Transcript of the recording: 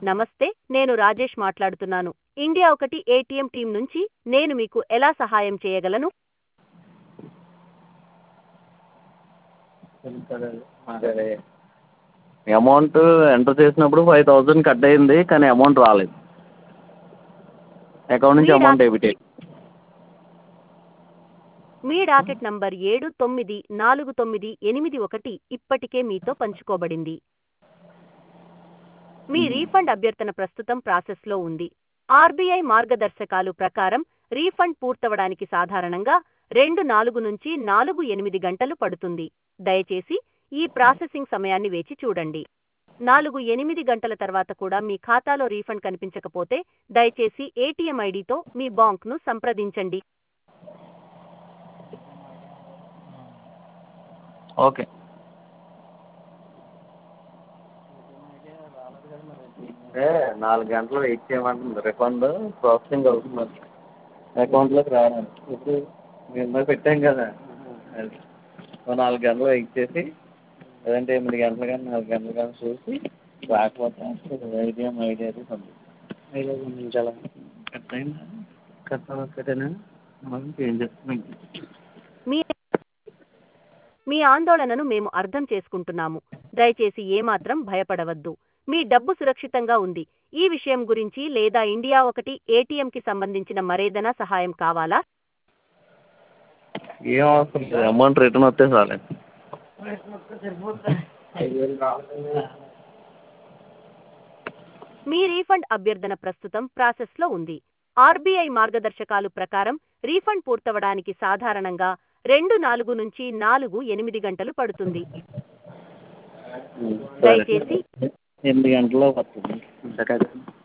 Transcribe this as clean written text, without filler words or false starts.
నమస్తే, నేను రాజేష్ మాట్లాడుతున్నాను. ఇండియా ఒకటి ఏటీఎం టీం నుంచి నేను మీకు ఎలా సహాయం చేయగలను? సరే అమౌంట్ ఎంటర్ చేసినప్పుడు 5000 కట్ అయింది కానీ అమౌంట్ రాలేదు. అకౌంట్ మీ నుంచి అమౌంట్ డాక్ డెబిట్ అయింది. మీ డాకెట్ నంబర్ 794981 ఇప్పటికే మీతో పంచుకోబడింది. మీ రీఫండ్ అభ్యర్థన ప్రస్తుతం ప్రాసెస్లో ఉంది. ఆర్బీఐ మార్గదర్శకాలు ప్రకారం రీఫండ్ పూర్తవడానికి సాధారణంగా 2-4 నుంచి 4-8 గంటలు పడుతుంది. దయచేసి ఈ ప్రాసెసింగ్ సమయాన్ని వేచి చూడండి. 4-8 గంటల తర్వాత కూడా మీ ఖాతాలో రీఫండ్ కనిపించకపోతే దయచేసి ఏటీఎం ఐడితో మీ బ్యాంక్ను సంప్రదించండి. ఓకే. అంటే 4 గంటలు వెయిట్ చేయమంటుంది. రిఫండ్ ప్రాసెసింగ్ అవుతుంది. అకౌంట్లోకి రావడానికి ఇప్పుడు మేము పెట్టాం కదా, అది 4 గంటలు వెయిట్ చేసి లేదంటే 8 గంటలు కానీ 4 గంటలు కానీ చూసి రాకపోతే ఏటీఎం ఐడి అది పంపించాలా? కట్ అయిందా? కట్టేనా? ఏం చెప్తున్నాం? మీ మీ ఆందోళనను మేము అర్థం చేసుకుంటున్నాము. దయచేసి ఏమాత్రం భయపడవద్దు. మీ డబ్బు సురక్షితంగా ఉంది. ఈ విషయం గురించి లేదా ఇండియా ఒకటి ఏటీఎంకి సంబంధించిన మరేదైనా సహాయం కావాలా? ఏం అవసరం లేదు, అమౌంట్ రిటర్న్ వస్తే చాలు. మీ రీఫండ్ అభ్యర్థన ప్రస్తుతం ప్రాసెస్లో ఉంది. ఆర్బీఐ మార్గదర్శకాలు ప్రకారం రీఫండ్ పూర్తవడానికి సాధారణంగా 2-4 నుంచి 4-8 గంటలు పడుతుంది. సరే, దయచేసి 8 గంటల్లో వస్తుంది.